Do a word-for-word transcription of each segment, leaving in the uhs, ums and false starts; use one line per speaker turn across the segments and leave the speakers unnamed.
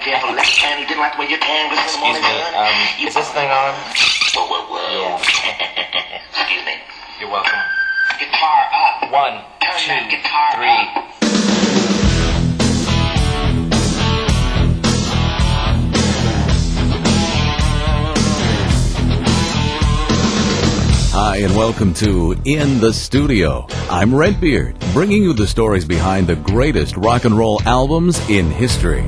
careful, left hand. He didn't like the way your hand was in the morning.
Excuse me, um,
you
is this thing on?
Whoa, whoa, whoa.
Yeah.
Excuse me.
You're welcome.
Guitar up.
One,
Turn
two,
that guitar
three.
up.
Hi, and welcome to In the Studio. I'm Redbeard, bringing you the stories behind the greatest rock and roll albums in history.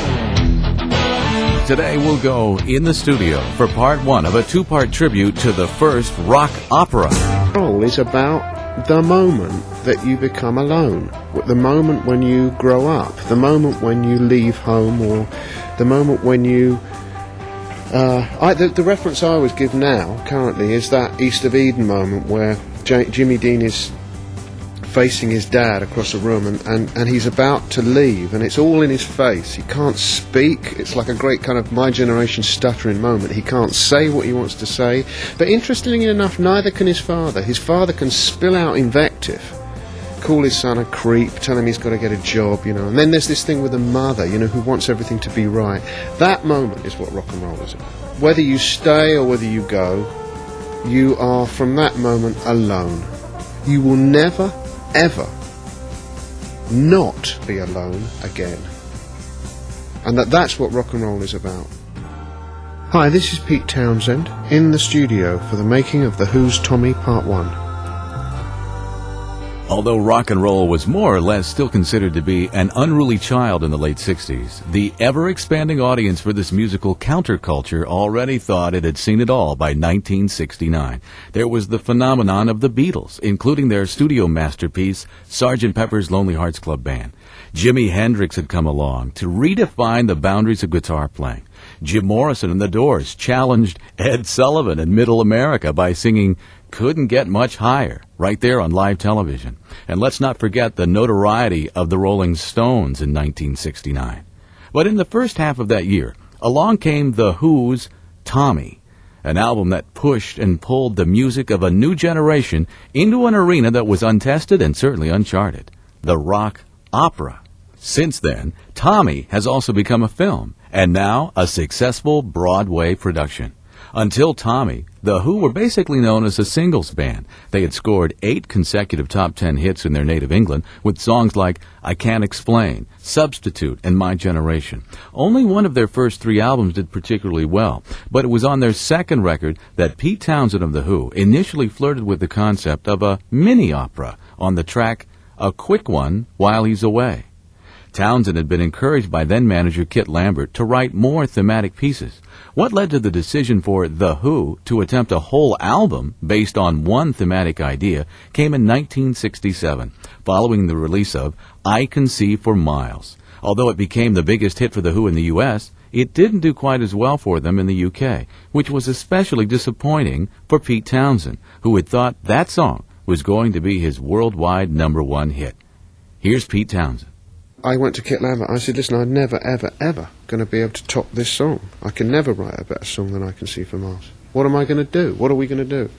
Today we'll go in the studio for part one of a two-part tribute to the first rock opera.
Roll is about the moment that you become alone, the moment when you grow up, the moment when you leave home, or the moment when you... Uh, I, the, the reference I always give now, currently, is that East of Eden moment where J- Jimmy Dean is facing his dad across a room and, and, and he's about to leave and it's all in his face. He can't speak. It's like a great kind of my generation stuttering moment. He can't say what he wants to say. But interestingly enough, neither can his father. His father can spill out invective, call his son a creep, tell him he's got to get a job, you know. And then there's this thing with the mother, you know, who wants everything to be right. That moment is what rock and roll is about. Whether you stay or whether you go, you are from that moment alone. You will never, ever not be alone again. And that that's what rock and roll is about. Hi, this is Pete Townshend in the studio for the making of The Who's Tommy Part one.
Although rock and roll was more or less still considered to be an unruly child in the late sixties, the ever-expanding audience for this musical counterculture already thought it had seen it all by nineteen sixty-nine. There was the phenomenon of the Beatles, including their studio masterpiece, Sergeant Pepper's Lonely Hearts Club Band. Jimi Hendrix had come along to redefine the boundaries of guitar playing. Jim Morrison and the Doors challenged Ed Sullivan in Middle America by singing Couldn't Get Much Higher, right there on live television. And let's not forget the notoriety of the Rolling Stones in nineteen sixty-nine. But in the first half of that year, along came The Who's Tommy, an album that pushed and pulled the music of a new generation into an arena that was untested and certainly uncharted, the rock opera. Since then, Tommy has also become a film, and now a successful Broadway production. Until Tommy, The Who were basically known as a singles band. They had scored eight consecutive top ten hits in their native England with songs like I Can't Explain, Substitute, and My Generation. Only one of their first three albums did particularly well, but it was on their second record that Pete Townshend of The Who initially flirted with the concept of a mini-opera on the track A Quick One While He's Away. Townshend had been encouraged by then-manager Kit Lambert to write more thematic pieces. What led to the decision for The Who to attempt a whole album based on one thematic idea came in nineteen sixty-seven, following the release of I Can See for Miles. Although it became the biggest hit for The Who in the U S, it didn't do quite as well for them in the U K, which was especially disappointing for Pete Townshend, who had thought that song was going to be his worldwide number one hit. Here's Pete Townshend.
I went to Kit Lambert. I said, listen, I'm never, ever, ever going to be able to top this song. I can never write a better song than I Can See for Miles. What am I going to do? What are we going to do?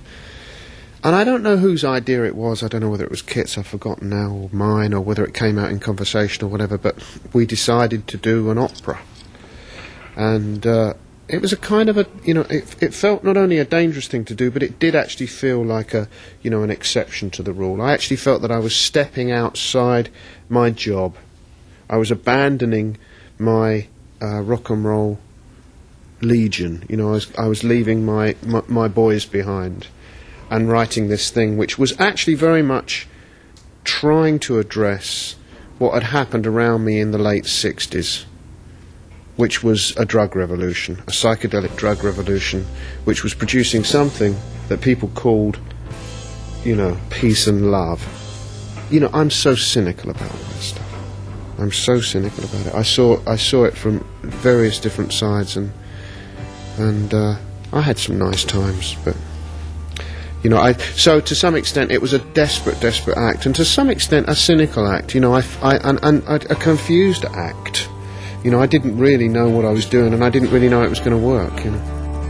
And I don't know whose idea it was. I don't know whether it was Kit's, I've forgotten now, or mine, or whether it came out in conversation or whatever, but we decided to do an opera. And uh, it was a kind of a, you know, it, it felt not only a dangerous thing to do, but it did actually feel like a, you know, an exception to the rule. I actually felt that I was stepping outside my job. I was abandoning my uh, rock and roll legion. You know, I was, I was leaving my, my, my boys behind and writing this thing, which was actually very much trying to address what had happened around me in the late sixties, which was a drug revolution, a psychedelic drug revolution, which was producing something that people called, you know, peace and love. You know, I'm so cynical about all this stuff. I'm so cynical about it. I saw I saw it from various different sides, and and uh, I had some nice times, but you know, I so to some extent it was a desperate, desperate act, and to some extent a cynical act. You know, I, I and, and a, a confused act. You know, I didn't really know what I was doing, and I didn't really know it was going to work. You know.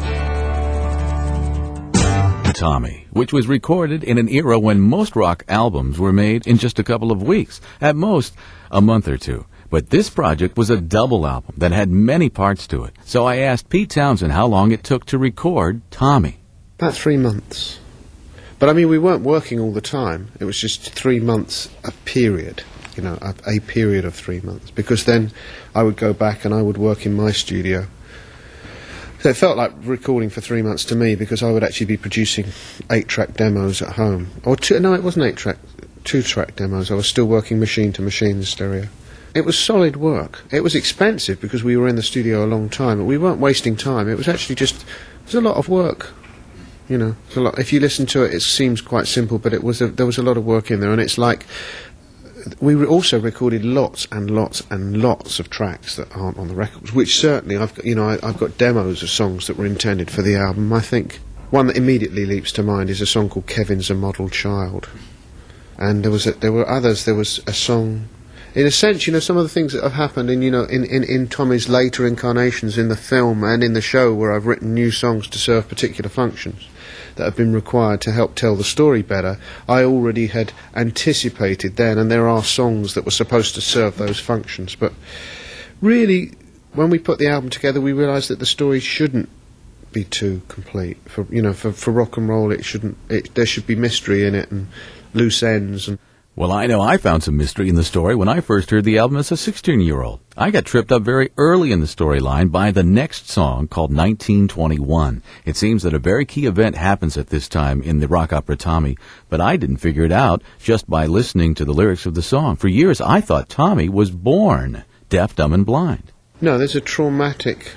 Tommy, which was recorded in an era when most rock albums were made in just a couple of weeks, at most a month or two. But this project was a double album that had many parts to it. So I asked Pete Townshend how long it took to record Tommy.
About three months. But I mean, we weren't working all the time. It was just three months a period, you know, a, a period of three months. Because then I would go back and I would work in my studio. So it felt like recording for three months to me, because I would actually be producing eight-track demos at home. Or two, no, it wasn't eight-track, two-track demos. I was still working machine to machine in stereo. It was solid work. It was expensive because we were in the studio a long time, but we weren't wasting time. It was actually just, it was a lot of work. You know, it's a lot. If you listen to it, it seems quite simple, but it was a, there was a lot of work in there, and it's like we re- also recorded lots and lots and lots of tracks that aren't on the records. Which certainly, I've got, you know, I, I've got demos of songs that were intended for the album. I think one that immediately leaps to mind is a song called "Kevin's a Model Child," and there was a, there were others. There was a song. In a sense, you know, some of the things that have happened in, you know, in, in, in Tommy's later incarnations in the film and in the show, where I've written new songs to serve particular functions that have been required to help tell the story better, I already had anticipated then, and there are songs that were supposed to serve those functions. But really, when we put the album together, we realised that the story shouldn't be too complete. For, you know, for, for rock and roll, it shouldn't. It, there should be mystery in it and loose ends and...
Well, I know I found some mystery in the story when I first heard the album as a sixteen-year-old. I got tripped up very early in the storyline by the next song called nineteen twenty-one. It seems that a very key event happens at this time in the rock opera Tommy, but I didn't figure it out just by listening to the lyrics of the song. For years, I thought Tommy was born deaf, dumb, and blind.
No, there's a traumatic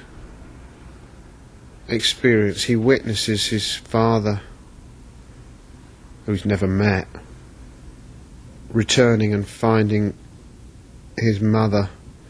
experience. He witnesses his father, who he's never met, returning and finding his mother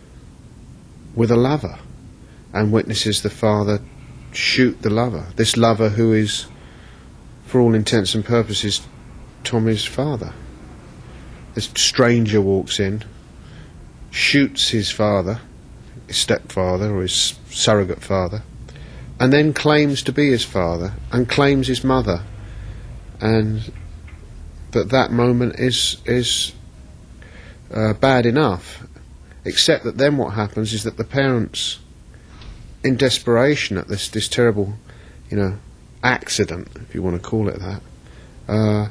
with a lover, and witnesses the father shoot the lover. This lover who is, for all intents and purposes, Tommy's father. This stranger walks in, shoots his father, his stepfather or his surrogate father, and then claims to be his father and claims his mother, and that that moment is is uh, bad enough, except that then what happens is that the parents, in desperation at this this terrible, you know, accident, if you want to call it that, uh,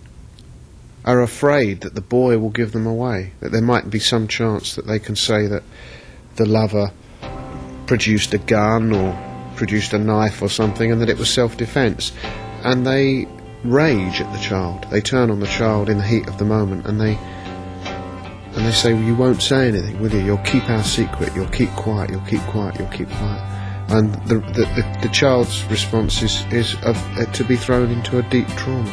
are afraid that the boy will give them away, that there might be some chance that they can say that the lover produced a gun or produced a knife or something, and that it was self-defense, and they rage at the child. They turn on the child in the heat of the moment, and they and they say, well, you won't say anything, will you? You'll keep our secret, you'll keep quiet, you'll keep quiet, you'll keep quiet. And the the, the, the child's response is, is of, uh, to be thrown into a deep trauma.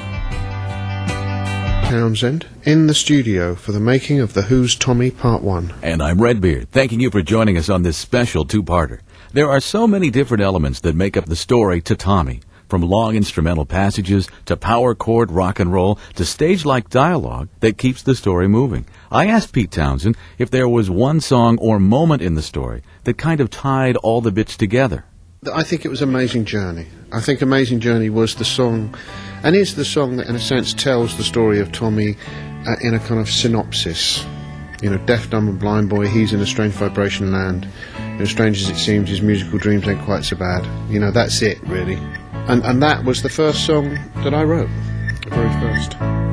Townshend, in the studio for the making of The Who's Tommy Part one.
And I'm Redbeard, thanking you for joining us on this special two-parter. There are so many different elements that make up the story to Tommy. From long instrumental passages to power chord rock and roll to stage-like dialogue that keeps the story moving. I asked Pete Townshend if there was one song or moment in the story that kind of tied all the bits together.
I think it was Amazing Journey. I think Amazing Journey was the song, and is the song that in a sense tells the story of Tommy uh, in a kind of synopsis. You know, deaf, dumb and blind boy, he's in a strange vibration land. You know, strange as it seems, his musical dreams ain't quite so bad. You know, that's it, really. And and that was the first song that I wrote, the very first.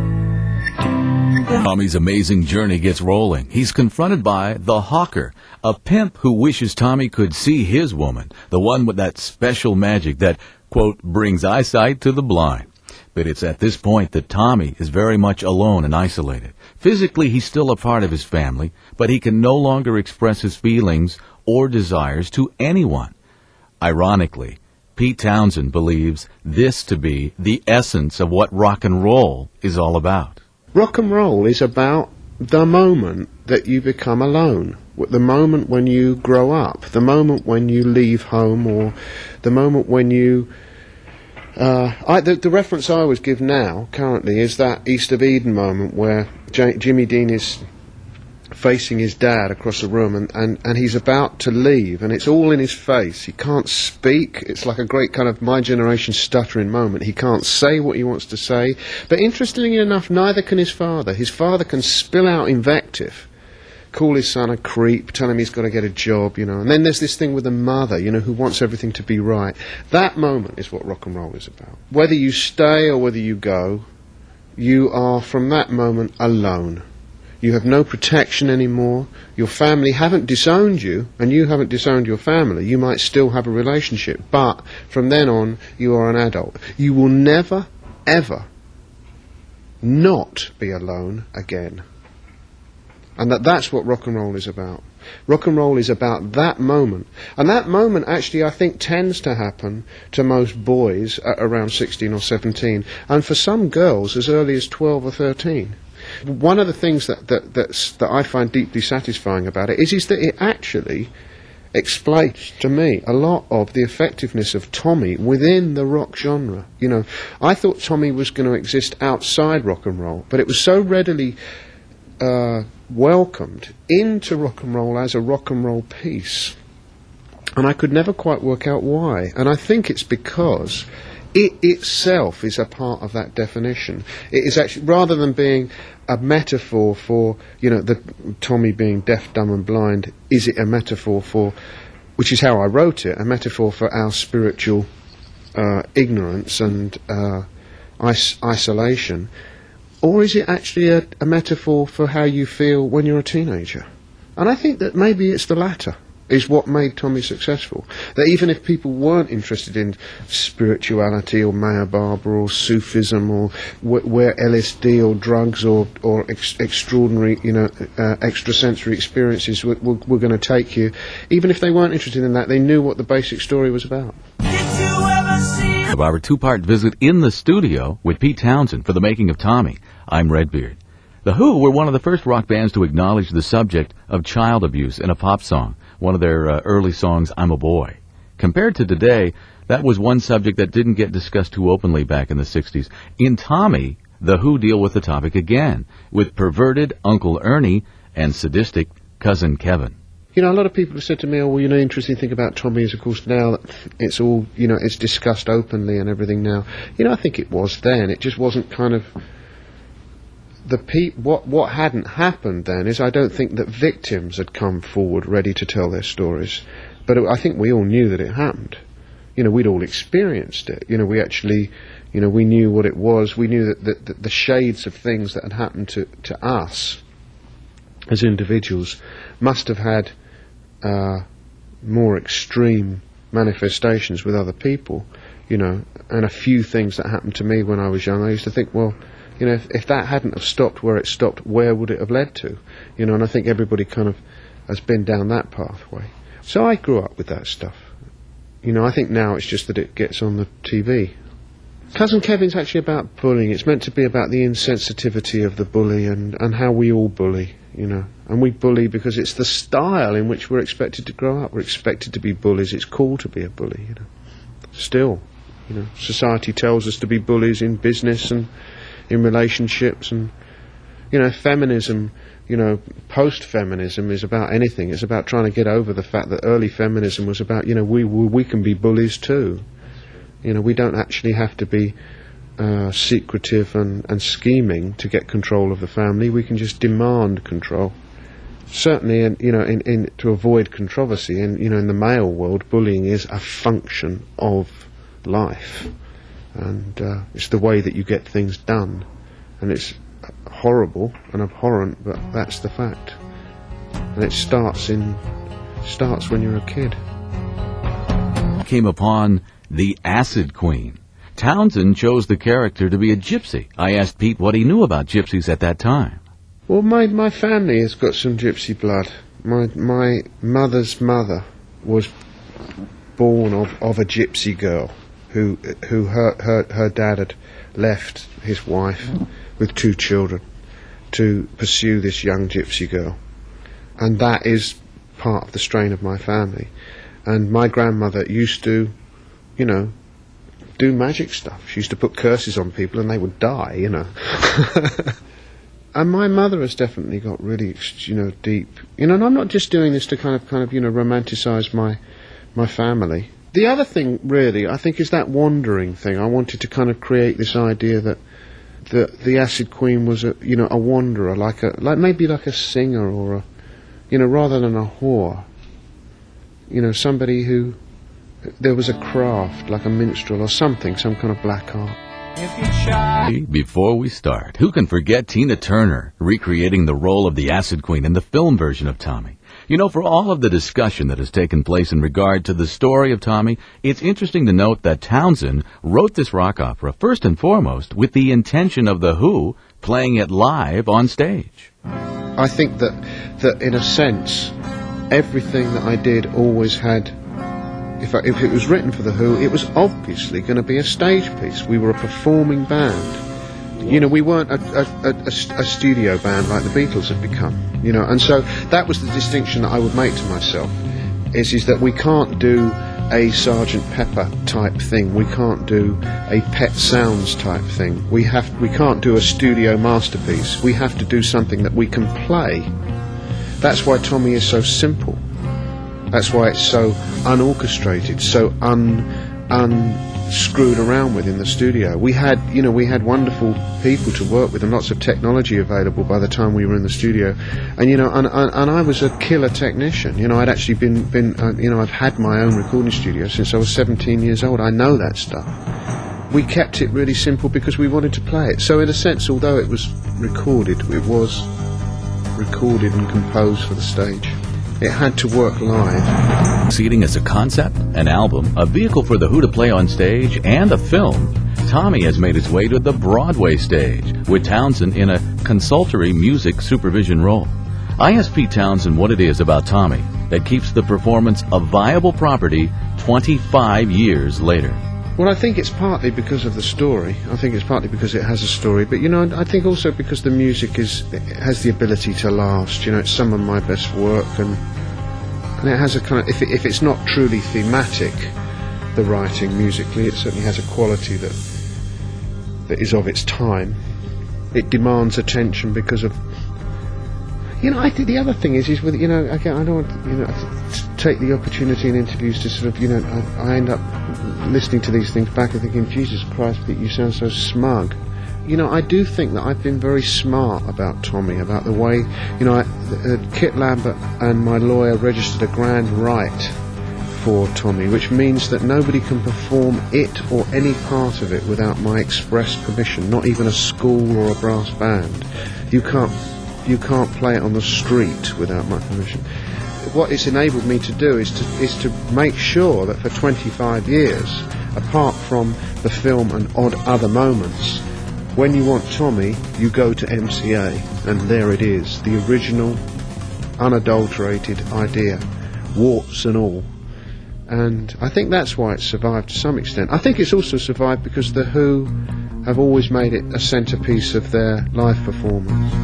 Tommy's amazing journey gets rolling. He's confronted by the hawker, a pimp who wishes Tommy could see his woman, the one with that special magic that, quote, brings eyesight to the blind. But it's at this point that Tommy is very much alone and isolated. Physically, he's still a part of his family, but he can no longer express his feelings or desires to anyone. Ironically, Pete Townshend believes this to be the essence of what rock and roll is all about.
Rock and roll is about the moment that you become alone, the moment when you grow up, the moment when you leave home, or the moment when you... Uh, I, the, the reference I always give now, currently, is that East of Eden moment where J- Jimmy Dean is facing his dad across the room, and, and, and he's about to leave, and it's all in his face. He can't speak. It's like a great kind of my generation stuttering moment. He can't say what he wants to say. But interestingly enough, neither can his father. His father can spill out invective call his son a creep, tell him he's got to get a job, you know. And then there's this thing with the mother, you know, who wants everything to be right. That moment is what rock and roll is about. Whether you stay or whether you go, you are from that moment alone. You have no protection anymore. Your family haven't disowned you, and you haven't disowned your family. You might still have a relationship, but from then on, you are an adult. You will never, ever not be alone again. And that that's what rock and roll is about. Rock and roll is about that moment. And that moment actually I think tends to happen to most boys at around sixteen or seventeen, and for some girls as early as twelve or thirteen. One of the things that that that's, that I find deeply satisfying about it is, is that it actually explains to me a lot of the effectiveness of Tommy within the rock genre. You know, I thought Tommy was going to exist outside rock and roll, but it was so readily uh, welcomed into rock and roll as a rock and roll piece, and I could never quite work out why. And I think it's because it itself is a part of that definition. It is actually, rather than being a metaphor for, you know, the Tommy being deaf, dumb and blind, is it a metaphor for, which is how I wrote it, a metaphor for our spiritual uh, ignorance and uh, is- isolation? Or is it actually a, a metaphor for how you feel when you're a teenager? And I think that maybe it's the latter is what made Tommy successful. That even if people weren't interested in spirituality or Maya Barbara or Sufism or wh- where L S D or drugs or or ex- extraordinary, you know, uh, extrasensory experiences were, were, were going to take you, even if they weren't interested in that, they knew what the basic story was about.
Of our two-part visit in the studio with Pete Townshend for the making of Tommy, I'm Redbeard. The Who were one of the first rock bands to acknowledge the subject of child abuse in a pop song. One of their uh, early songs, I'm a Boy. Compared to today, that was one subject that didn't get discussed too openly back in the sixties. In Tommy, The Who deal with the topic again, with perverted Uncle Ernie and sadistic Cousin Kevin.
You know, a lot of people have said to me, oh, well, you know, interesting thing about Tommy is, of course, now that it's all, you know, it's discussed openly and everything now. You know, I think it was then. It just wasn't kind of... The pe- what what hadn't happened then is I don't think that victims had come forward ready to tell their stories, but it, I think we all knew that it happened. You know, we'd all experienced it. You know, we actually, you know, we knew what it was. We knew that, that, that the shades of things that had happened to, to us as individuals must have had uh, more extreme manifestations with other people. You know, and a few things that happened to me when I was young, I used to think, well, you know, if, if that hadn't have stopped where it stopped, where would it have led to? You know, and I think everybody kind of has been down that pathway. So I grew up with that stuff. You know, I think now it's just that it gets on the T V. Cousin Kevin's actually about bullying. It's meant to be about the insensitivity of the bully and, and how we all bully, you know. And we bully because it's the style in which we're expected to grow up. We're expected to be bullies. It's cool to be a bully, you know. Still, you know, society tells us to be bullies in business and in relationships, and you know, feminism, you know, post-feminism is about anything. It's about trying to get over the fact that early feminism was about, you know, we we, we can be bullies too. You know, we don't actually have to be uh, secretive and, and scheming to get control of the family. We can just demand control. Certainly, in, you know, in, in to avoid controversy, and you know, in the male world, bullying is a function of life. And uh, it's the way that you get things done, and it's horrible and abhorrent, but that's the fact. And it starts in starts when you're a kid.
Came upon the Acid Queen. Townshend chose the character to be a gypsy. I asked Pete what he knew about gypsies at that time.
Well, my my family has got some gypsy blood. My my mother's mother was born of, of a gypsy girl. Who who her, her her dad had left his wife with two children to pursue this young gypsy girl, and that is part of the strain of my family. And my grandmother used to, you know, do magic stuff. She used to put curses on people and they would die, you know. And my mother has definitely got really, you know, deep. You know, and I'm not just doing this to kind of kind of you know romanticise my my family. The other thing, really, I think, is that wandering thing. I wanted to kind of create this idea that the the Acid Queen was a, you know, a wanderer, like a like maybe like a singer or a you know, rather than a whore, you know, somebody who, there was a craft, like a minstrel or something, some kind of black art.
Before we start, who can forget Tina Turner recreating the role of the Acid Queen in the film version of Tommy? You know, for all of the discussion that has taken place in regard to the story of Tommy, it's interesting to note that Townsend wrote this rock opera first and foremost with the intention of The Who playing it live on stage.
I think that, that in a sense, everything that I did always had, if, I, if it was written for The Who, it was obviously going to be a stage piece. We were a performing band. You know, we weren't a, a, a, a studio band like the Beatles have become, you know, and so that was the distinction that I would make to myself, is, is that we can't do a Sergeant Pepper type thing, we can't do a Pet Sounds type thing, we have, we can't do a studio masterpiece, we have to do something that we can play. That's why Tommy is so simple. That's why it's so unorchestrated, so un, unscrewed around with in the studio. We had, you know, we had wonderful people to work with and lots of technology available by the time we were in the studio. And, you know, and, and, and I was a killer technician. You know, I'd actually been, been uh, you know, I've had my own recording studio since I was seventeen years old. I know that stuff. We kept it really simple because we wanted to play it. So in a sense, although it was recorded, it was recorded and composed for the stage. It had to work live.
Succeeding as a concept, an album, a vehicle for The Who to play on stage, and a film, Tommy has made its way to the Broadway stage, with Townsend in a consultory music supervision role. I asked Pete Townsend what it is about Tommy that keeps the performance a viable property twenty-five years later.
Well, I think it's partly because of the story. I think it's partly because it has a story. But, you know, I think also because the music is it has the ability to last. You know, it's some of my best work. And and it has a kind of... If, it, if it's not truly thematic, the writing musically, it certainly has a quality that that is of its time. It demands attention because of... You know, I think the other thing is, is with, you know, again, I don't want, you know, to take the opportunity in interviews to sort of, you know, I, I end up listening to these things back and thinking, Jesus Christ, Pete, you sound so smug. You know, I do think that I've been very smart about Tommy, about the way, you know, I, uh, Kit Lambert and my lawyer registered a grand right for Tommy, which means that nobody can perform it or any part of it without my express permission, not even a school or a brass band. You can't You can't play it on the street without my permission. What it's enabled me to do is to is to make sure that for twenty-five years, apart from the film and odd other moments, when you want Tommy, you go to M C A, and there it is, the original, unadulterated idea, warts and all. And I think that's why it's survived to some extent. I think it's also survived because The Who have always made it a centrepiece of their live performance.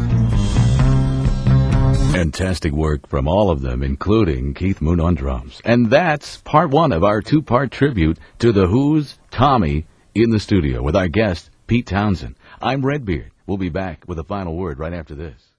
Fantastic work from all of them, including Keith Moon on drums. And that's part one of our two-part tribute to The Who's Tommy in the studio with our guest, Pete Townsend. I'm Redbeard. We'll be back with a final word right after this.